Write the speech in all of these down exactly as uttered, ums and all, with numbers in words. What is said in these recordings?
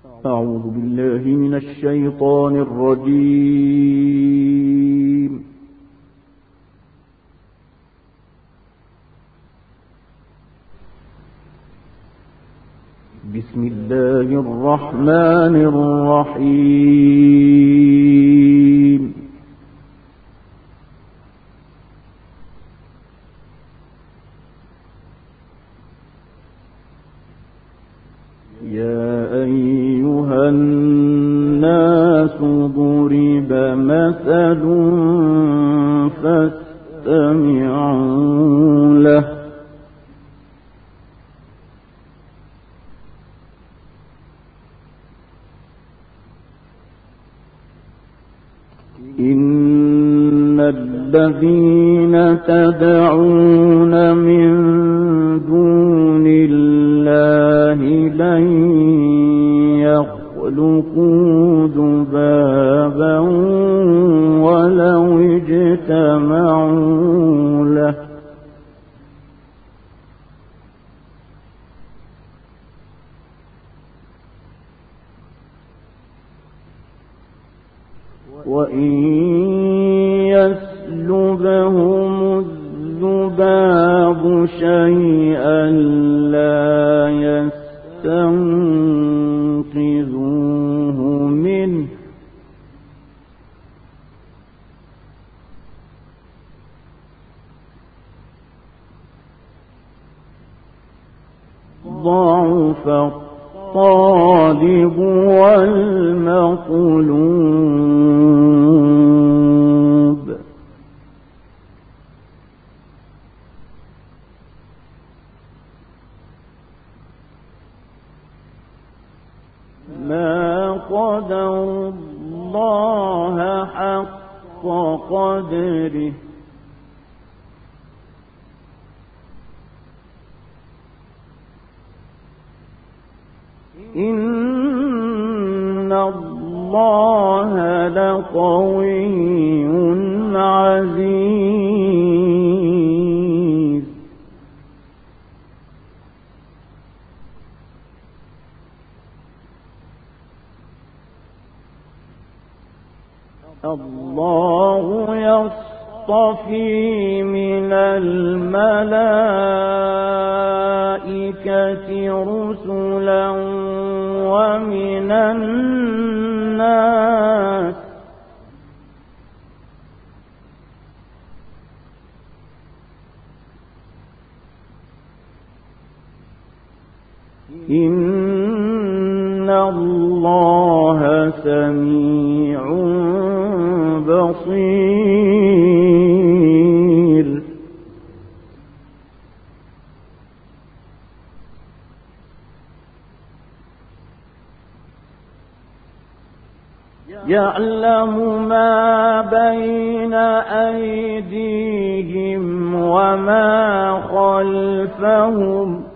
أعوذ بالله من الشيطان الرجيم. بسم الله الرحمن الرحيم. يا أيها الناس ضرب مثل فاستمعوا له. إن الذين تدعون من دون الله لن يخلقوا ذبابا ولو اجتمعوا له. وإن يسلبهم الذباب شيئا لا يستنقذوه منه. ضعف الطالب والمطلوب. ما قدروا الله حق قدره. إن الله لقوي عزيز. الله يصطفي من الملائكة رسلا ومن الناس. إن الله سميع بصير. يعلم ما بين أيديهم وما خلفهم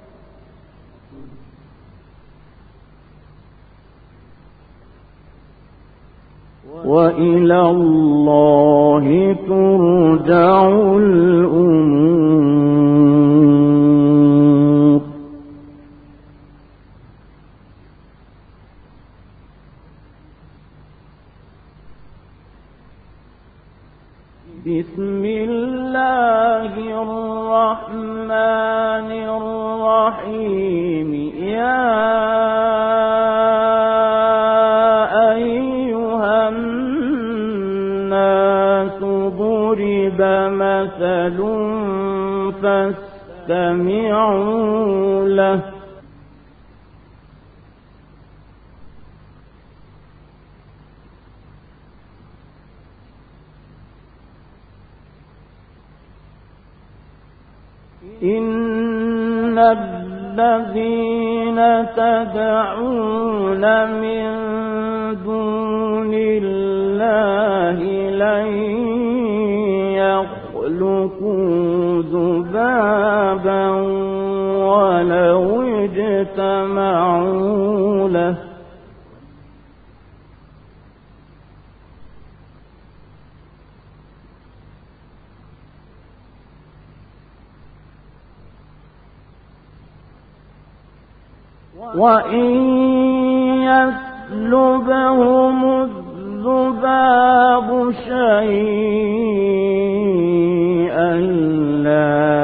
وإلى الله ترجع الأمور. بسم الله الرحمن الرحيم. يا أيها الناس ضرب مثل فاستمعوا له. إن الذين تدعون من دون الله لن يخلقوا ذبابا ولو اجتمعوا له. وإن يسلبهم الذباب شيئا لا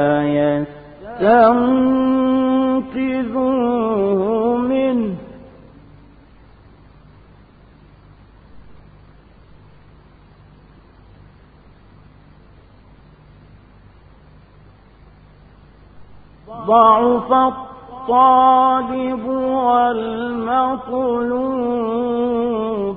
يستنقذوه منه ضعف الطالب والمطلوب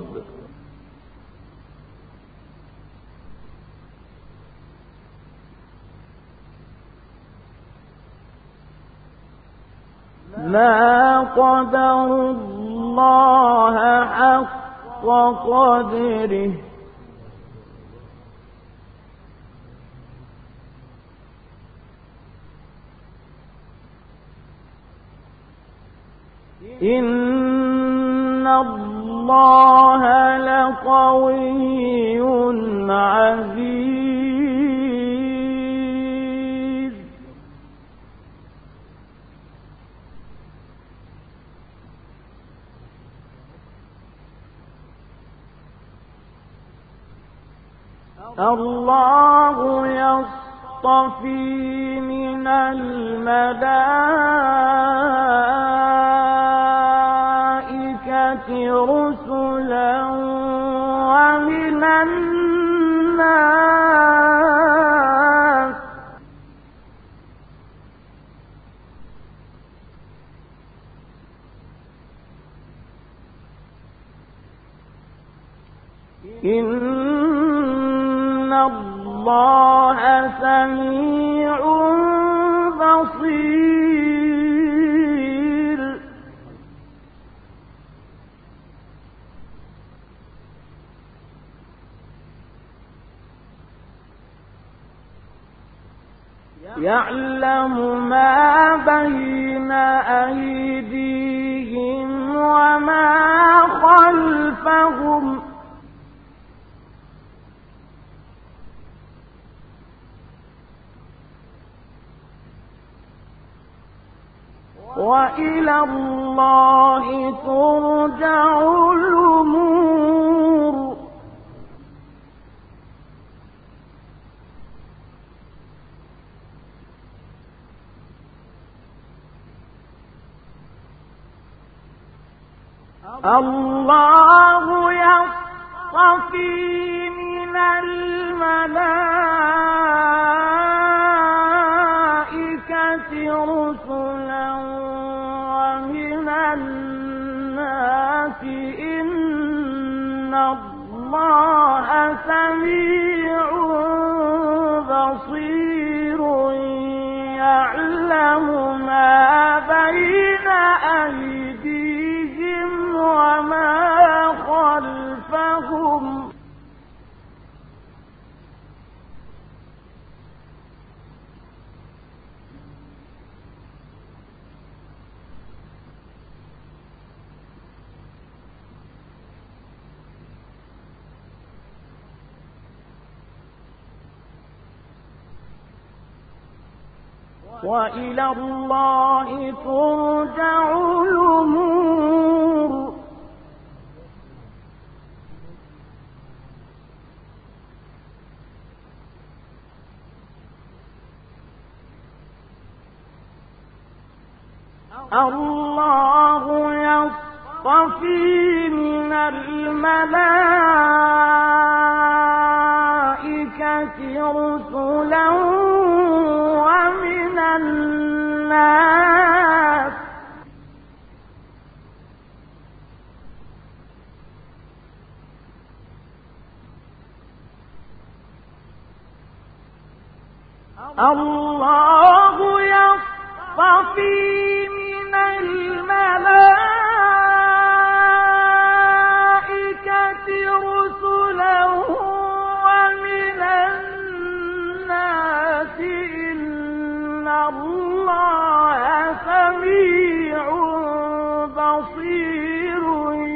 ما قدروا الله حق قدره إن الله لقوي عزيز الله يصطفي من الملائكة رسلا ومن الناس إن الله سميع بصير يعلم ما بين أيديهم وما خلفهم وإلى الله ترجع الأمور الله يصطفي من الملائكة رسلا ومن الناس إن الله سميع بصير يعلم ما بين أيديهم وما خلفهم وإلى الله ترجع الأمور الله يصطفي من الملائكة رسلا ومن الناس الله يصطفي من الملائكة رسلا ومن الناس إن الله سميع بصير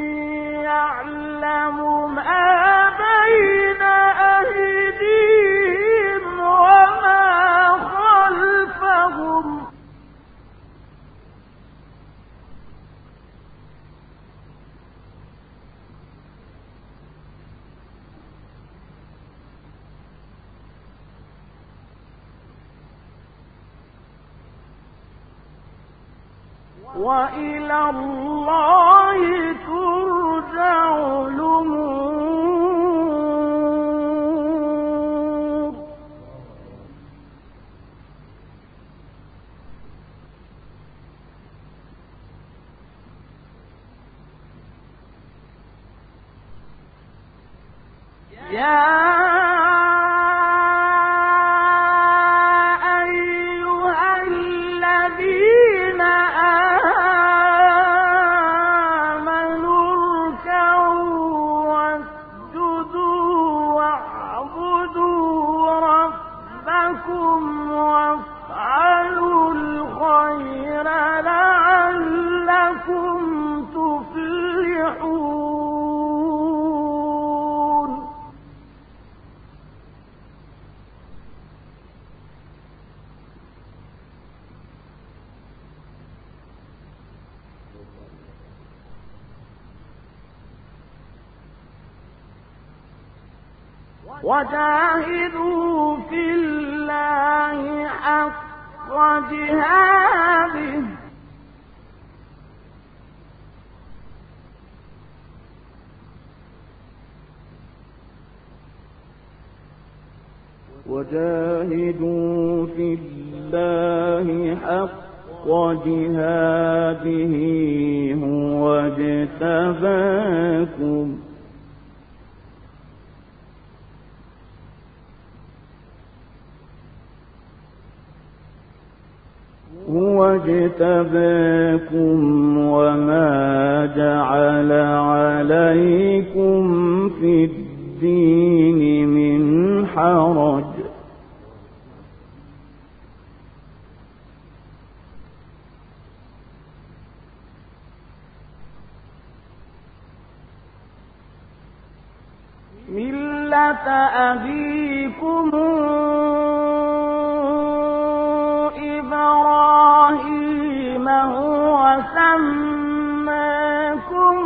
يعلم ما بين أيديهم وما خلفهم وإلى الله ترجع الأمور. يا وجاهدوا في الله حق جهاده وجاهدوا في الله حق جهاده هو اجتباكم هو اجتباكم وما جعل عليكم في الدين من حرج ملة أبيكم إبراهيم هو سماكم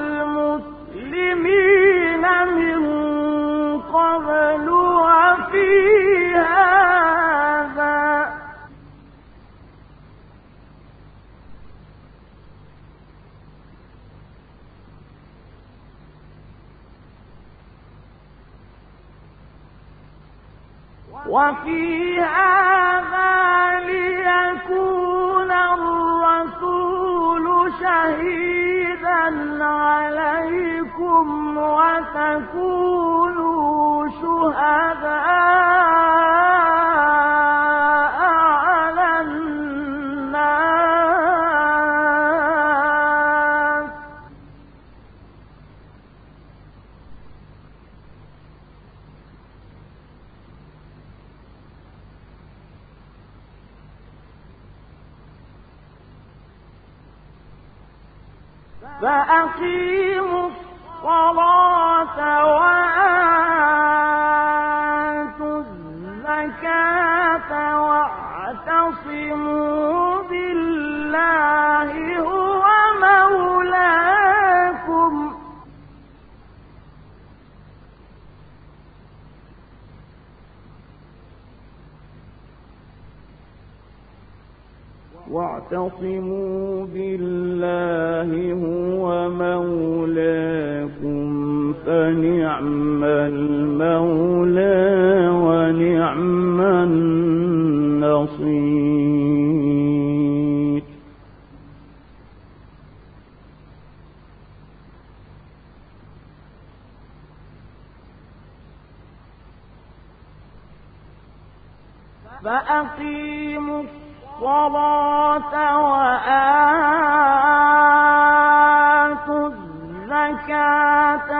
المسلمين من قبل وفي هذا وفي هذا ليكون الرسول شهيدا عليكم وتكونوا شهداء على الناس فأقيموا الصلاة وآتوا الزكاة واعتصموا بالله هو مولاكم واعتصموا بالله هو مولاكم فنعم المولى ونعم النصير. فأقيموا الصلاة وآتوا الزكاة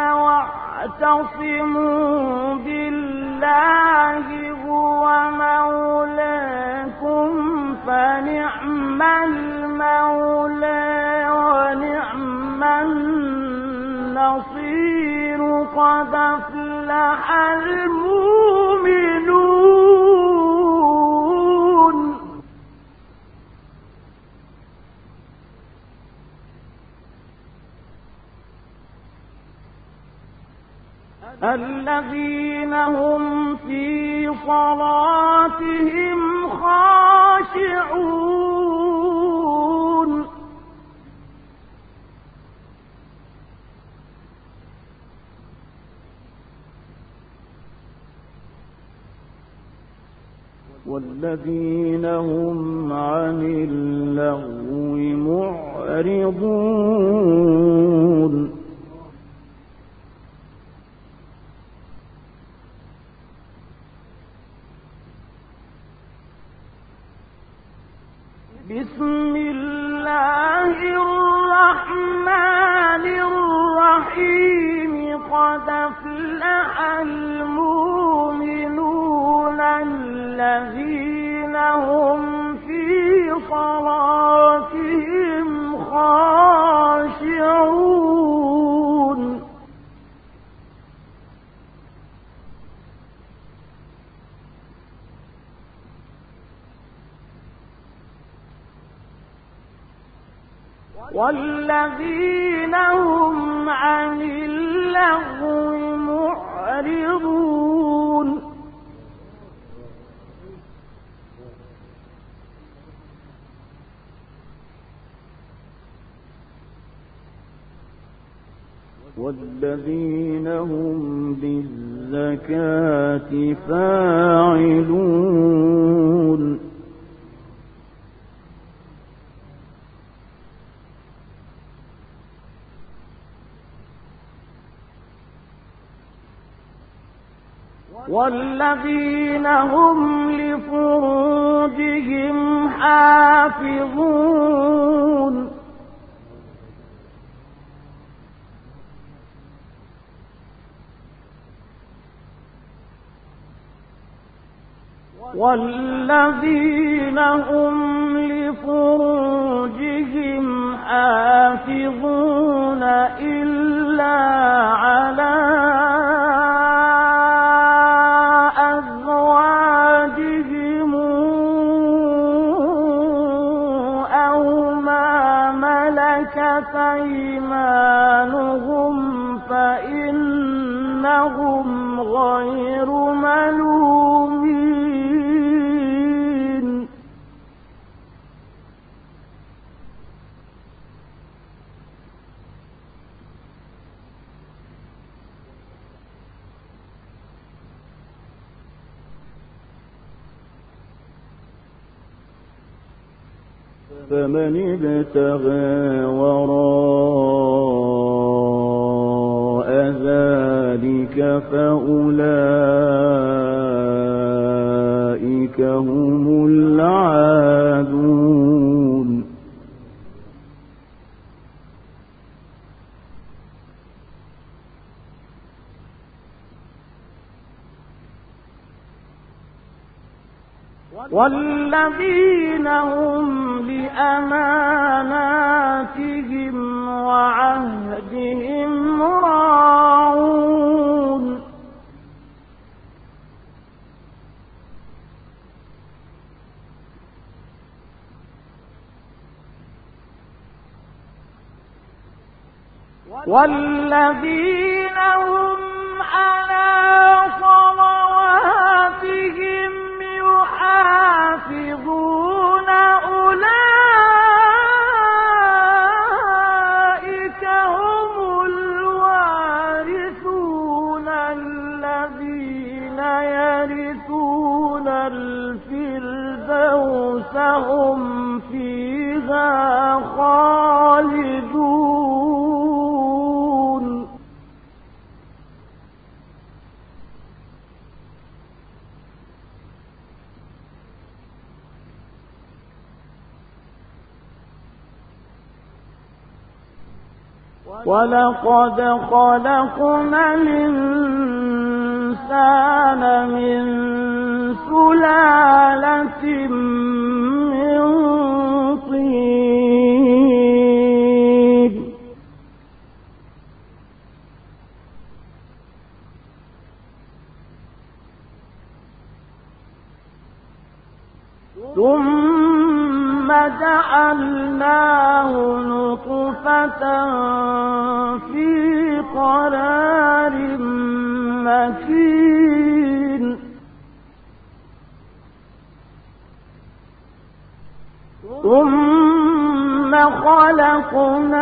واعتصموا بالله هو مولاكم فنعم المولى ونعم النصير. قد أفلح المؤمنون الذين هم في صلاتهم خاشعون والذين هم عن اللغو معرضون بسم الله الرحمن الرحيم قد أفلح المؤمنون الذين هم في صلاتهم خاشعون والذين هم عن اللغو معرضون والذين هم للزكاة فاعلون والذين هم لفروجهم حافظون والذين هم لفروجهم حافظون إلا على أزواجهم أو ما ملكت أيمانهم فإنهم غير ملومين فمن ابتغى وراء ذلك فأولئك هم العادون والذين هم لأماناتهم وعهدهم راعون والذين هم على صلواتهم يحافظون أولئك هم الوارثون الذين يرثون الفردوس هم فيها خالدون ولقد خلقنا الإنسان من سلالة من طين ثم جعلناه نطفة في قرار مكين ثم خلقنا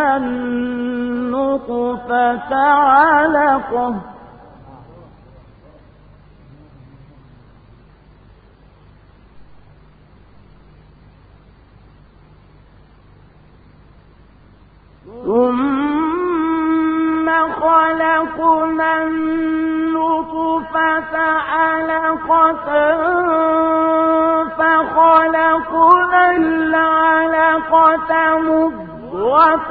النطفة علقة ثم خلقنا النطفة علقة فخلقنا العلقة مضغة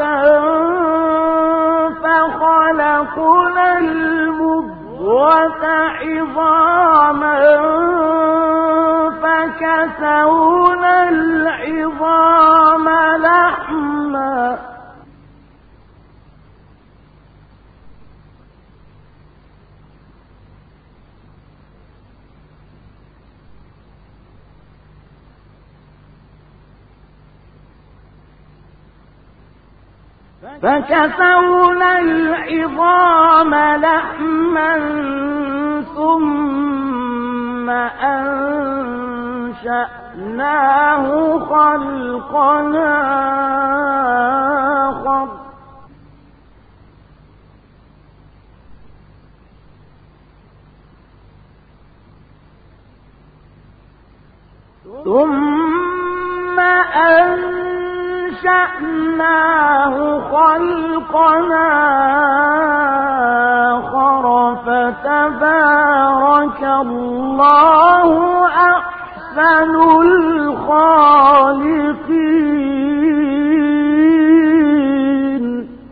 فخلقنا المضغة عظاما فكسونا العظام لحما فكسونا العظام لحما ثم أنشأناه خلقا آخر ثم أنشأناه خلقا آخر فتبارك الله أحسن الخالقين.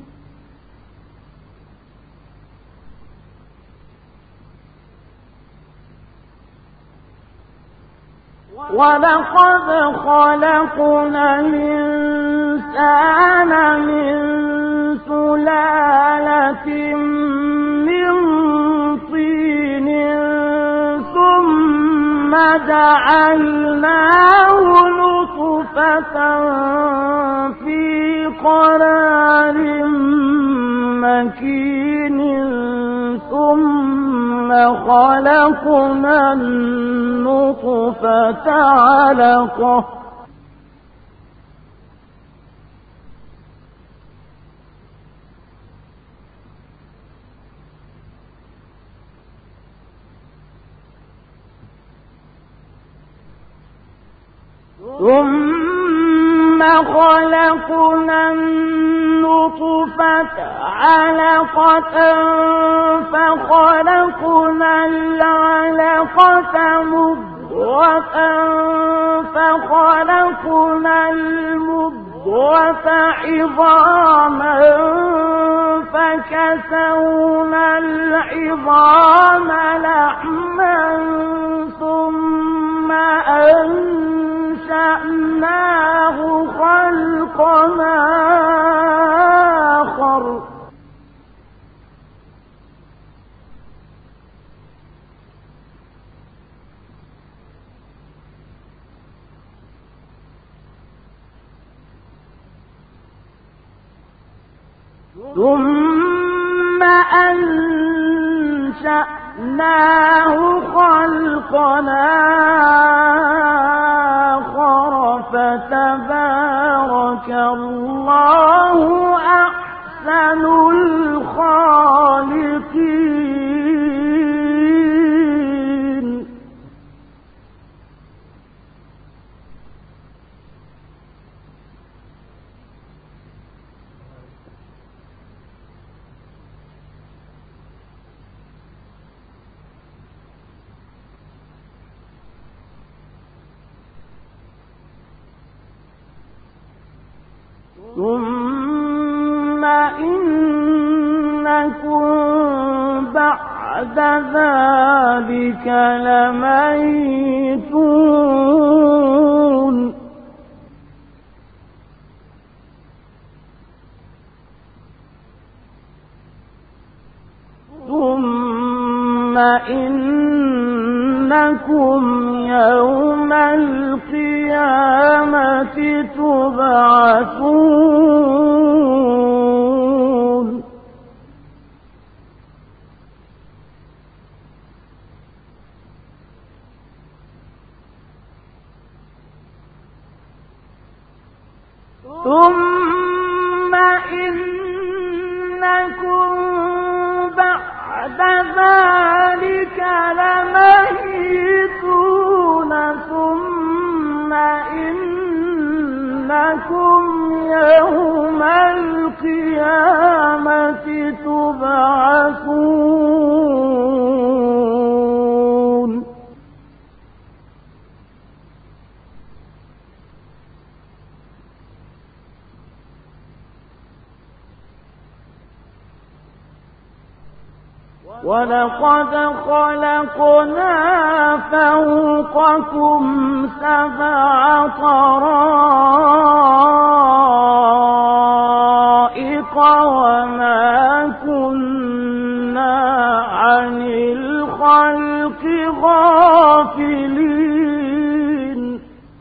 ولقد خلقنا الإنسان من سلالة من طين ثم جعلناه نطفة في قرار مكين ثم خلقنا النطفة علقة ثم خلقنا النطفة علقة فخلقنا العلقة مضغة فخلقنا المضغة عظاما فكسونا العظام لحما ثم أنشأناه خلقا آخر ثم أنشأناه خلقا آخر فتبارك الله أحسن الخالقين. ثم إنكم بعد ذلك لميتون. ثم إنكم يوم القيامة تبعثون. ثم إنكم بعد ذلك لميتون. ثم إنكم يوم ولقد خلقنا فوقكم سبع طرائق وما كنا عن الخلق غافلين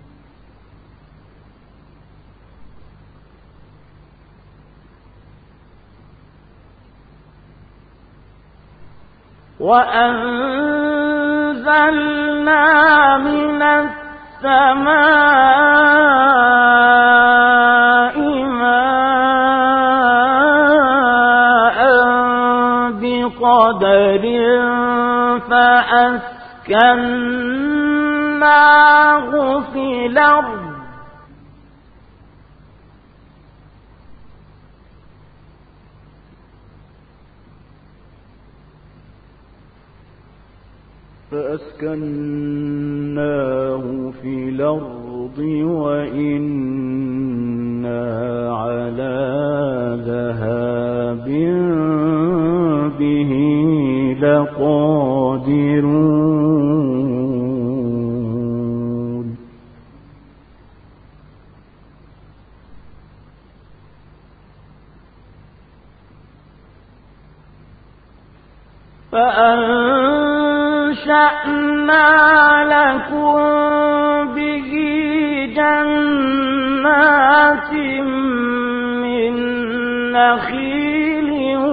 وأنزلنا من السماء ماء بقدر فأسكناه في الأرض فأسكناه في الأرض وإنا على ذهاب به لقادرون فأنشأنا لكم به جنات من نخيل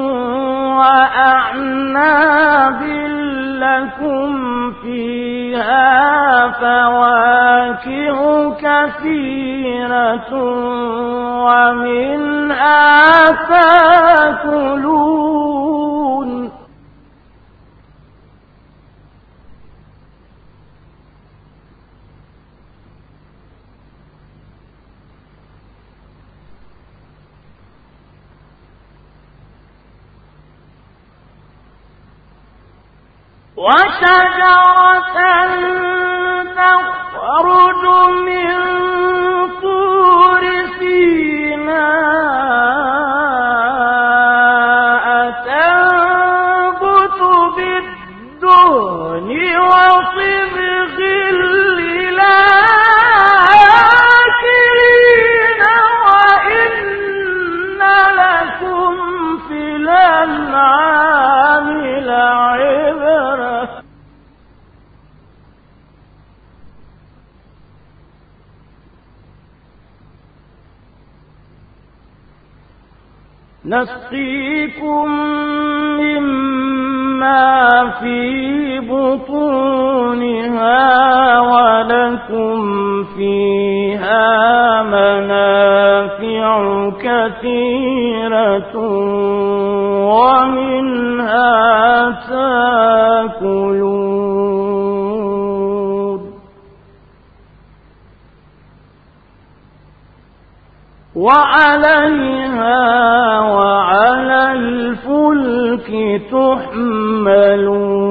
وأعناب لكم فيها فواكه كثيرة ومنها تأكلون وشجرة تخرج من طور سيناء تنبت بالدهن وصبغ للآكلين وإن لكم في الأنعام لعبرة نسقيكم مما في بطونها ولكم فيها منافع كثيرة ومنها تأكلون وعليها وعلى الفلك تحملون